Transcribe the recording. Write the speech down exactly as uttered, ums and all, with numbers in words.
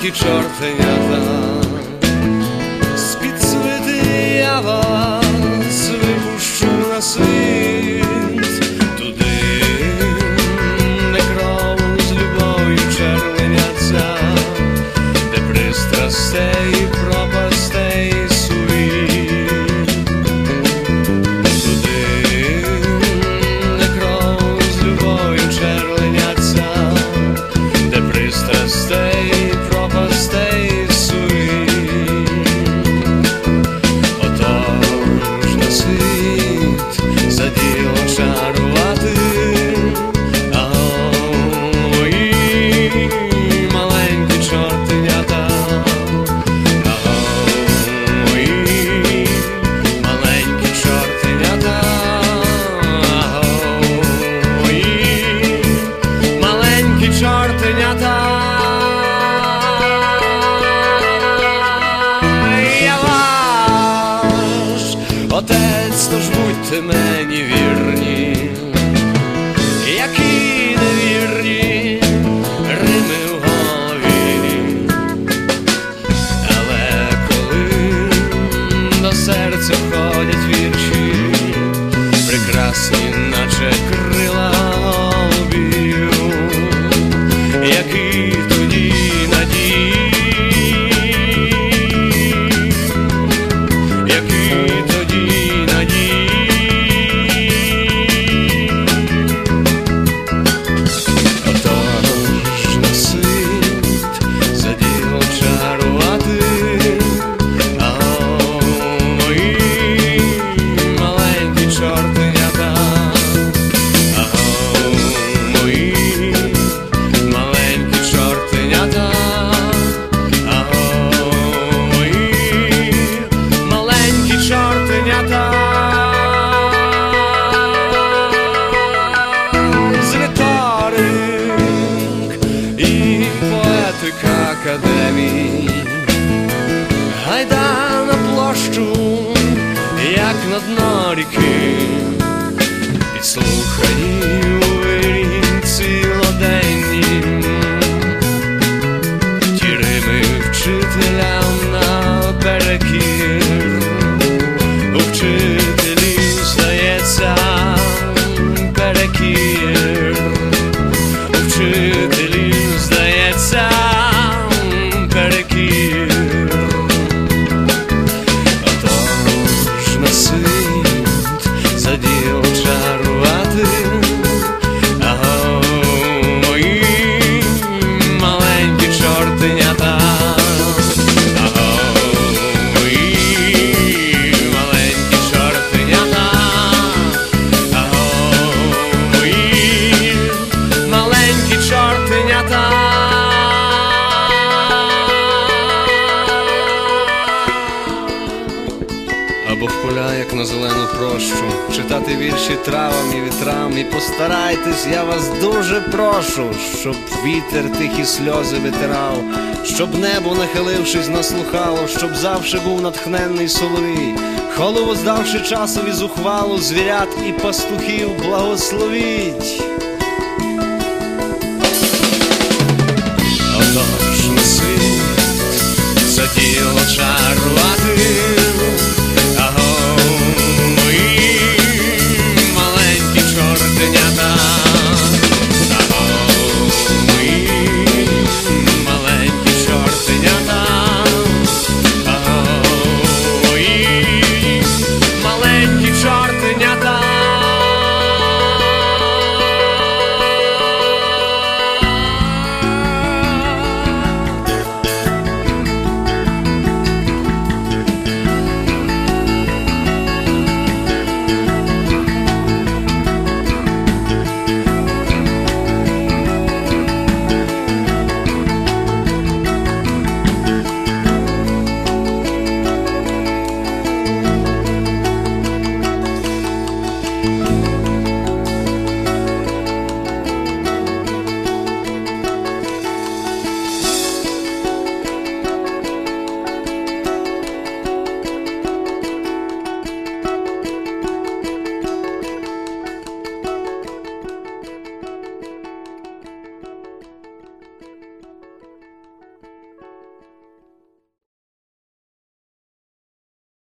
маленькі чортенята, з-під свити я вас випущу на світ, туди, де кров з любов'ю червоняться, де пристрастей і пропастей сувіт, туди, де кров з любов'ю червоняться, де пристрастей і пропастей сувіт. Отож на світ за діло чарувати, отець, тож будьте мені вірні, які невірні рими в голові. Але коли до серця входять вірші, прекрасні, наче крила голубів, які тоді надії, академій, гайда на площу, як на дно ріки, підслухані у вирі цілоденні, ті рими вчителям наперекір. У вчителів, здається, перекір, у вчителів, здається, перекір. Отож на світ за діло чарувати, аго, мої маленькі чортенята, аго, мої маленькі чортенята, аго, мої маленькі чортенята. Або в поля, як на зелену прощу, читати вірші травам і вітрам. І постарайтесь, я вас дуже прошу, щоб вітер тихі сльози витирав, щоб небо, нахилившись, наслухало, щоб завжди був натхненний соловій. Голову здавши часові зухвалу, звірят і пастухів благословіть.